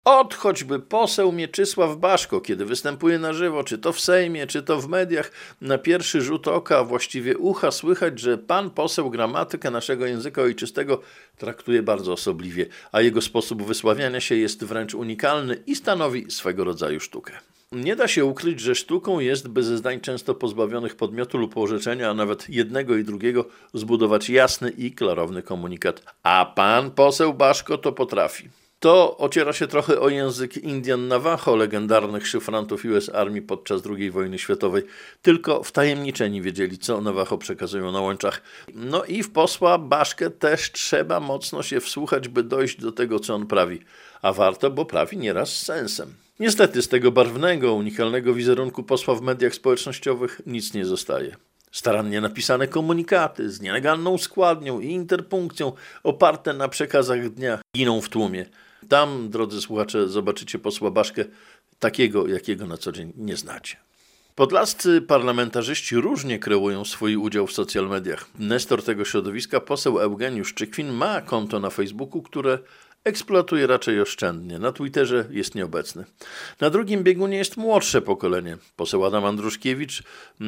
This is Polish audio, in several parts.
Ot choćby poseł Mieczysław Baszko, kiedy występuje na żywo, czy to w Sejmie, czy to w mediach, na pierwszy rzut oka, a właściwie ucha, słychać, że pan poseł gramatykę naszego języka ojczystego traktuje bardzo osobliwie, a jego sposób wysławiania się jest wręcz unikalny i stanowi swego rodzaju sztukę. Nie da się ukryć, że sztuką jest, by ze zdań często pozbawionych podmiotu lub orzeczenia, a nawet jednego i drugiego, zbudować jasny i klarowny komunikat. A pan poseł Baszko to potrafi. To ociera się trochę o język Indian Navajo, legendarnych szyfrantów US Army podczas II wojny światowej. Tylko wtajemniczeni wiedzieli, co Navajo przekazują na łączach. No i w posła Baszkę też trzeba mocno się wsłuchać, by dojść do tego, co on prawi. A warto, bo prawi nieraz z sensem. Niestety z tego barwnego, unikalnego wizerunku posła w mediach społecznościowych nic nie zostaje. Starannie napisane komunikaty z nielegalną składnią i interpunkcją oparte na przekazach dnia giną w tłumie. Tam, drodzy słuchacze, zobaczycie posła Baszkę takiego, jakiego na co dzień nie znacie. Podlascy parlamentarzyści różnie kreują swój udział w social mediach. Nestor tego środowiska, poseł Eugeniusz Czykwin, ma konto na Facebooku, które eksploatuje raczej oszczędnie. Na Twitterze jest nieobecny. Na drugim biegunie jest młodsze pokolenie. Poseł Adam Andruszkiewicz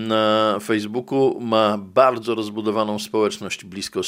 na Facebooku ma bardzo rozbudowaną społeczność, blisko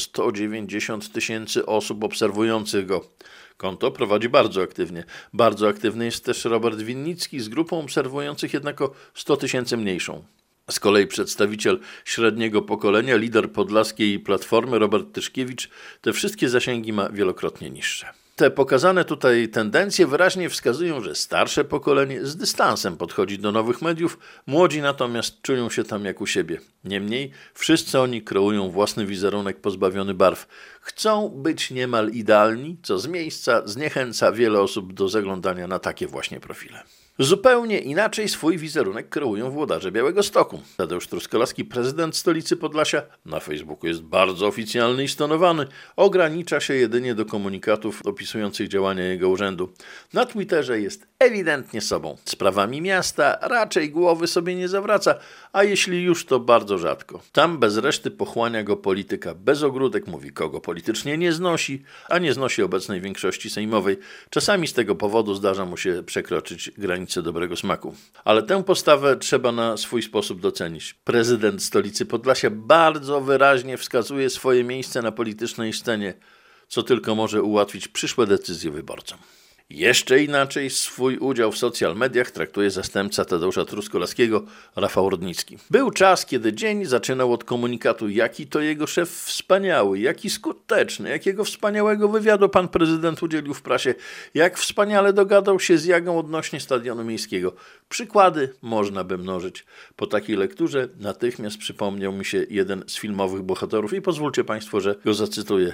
190 000 osób obserwujących go. Konto prowadzi bardzo aktywnie. Bardzo aktywny jest też Robert Winnicki z grupą obserwujących jednak o 100 000 mniejszą. Z kolei przedstawiciel średniego pokolenia, lider podlaskiej Platformy Robert Tyszkiewicz, te wszystkie zasięgi ma wielokrotnie niższe. Te pokazane tutaj tendencje wyraźnie wskazują, że starsze pokolenie z dystansem podchodzi do nowych mediów, młodzi natomiast czują się tam jak u siebie. Niemniej wszyscy oni kreują własny wizerunek pozbawiony barw. Chcą być niemal idealni, co z miejsca zniechęca wiele osób do zaglądania na takie właśnie profile. Zupełnie inaczej swój wizerunek kreują włodarze Białegostoku. Tadeusz Truskolaski, prezydent stolicy Podlasia, na Facebooku jest bardzo oficjalny i stonowany. Ogranicza się jedynie do komunikatów opisujących działania jego urzędu. Na Twitterze jest ewidentnie sobą. Sprawami miasta raczej głowy sobie nie zawraca, a jeśli już, to bardzo rzadko. Tam bez reszty pochłania go polityka bez ogródek, mówi kogo politycznie nie znosi, a nie znosi obecnej większości sejmowej. Czasami z tego powodu zdarza mu się przekroczyć granicę dobrego smaku. Ale tę postawę trzeba na swój sposób docenić. Prezydent stolicy Podlasia bardzo wyraźnie wskazuje swoje miejsce na politycznej scenie, co tylko może ułatwić przyszłe decyzje wyborcom. Jeszcze inaczej swój udział w social mediach traktuje zastępca Tadeusza Truskolaskiego, Rafał Rudnicki. Był czas, kiedy dzień zaczynał od komunikatu, jaki to jego szef wspaniały, jaki skuteczny, jakiego wspaniałego wywiadu pan prezydent udzielił w prasie, jak wspaniale dogadał się z Jagą odnośnie stadionu miejskiego. Przykłady można by mnożyć. Po takiej lekturze natychmiast przypomniał mi się jeden z filmowych bohaterów i pozwólcie państwo, że go zacytuję.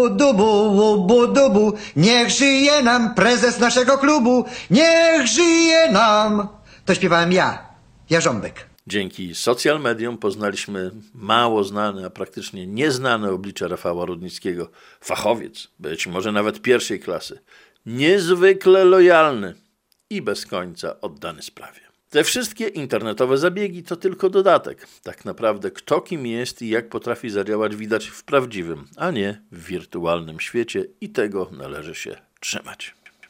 Budubu, niech żyje nam prezes naszego klubu, niech żyje nam. To śpiewałem ja, Jarząbek. Dzięki social mediom poznaliśmy mało znane, a praktycznie nieznane oblicze Rafała Rudnickiego. Fachowiec, być może nawet pierwszej klasy. Niezwykle lojalny i bez końca oddany sprawie. Te wszystkie internetowe zabiegi to tylko dodatek. Tak naprawdę kto kim jest i jak potrafi zadziałać widać w prawdziwym, a nie w wirtualnym świecie i tego należy się trzymać.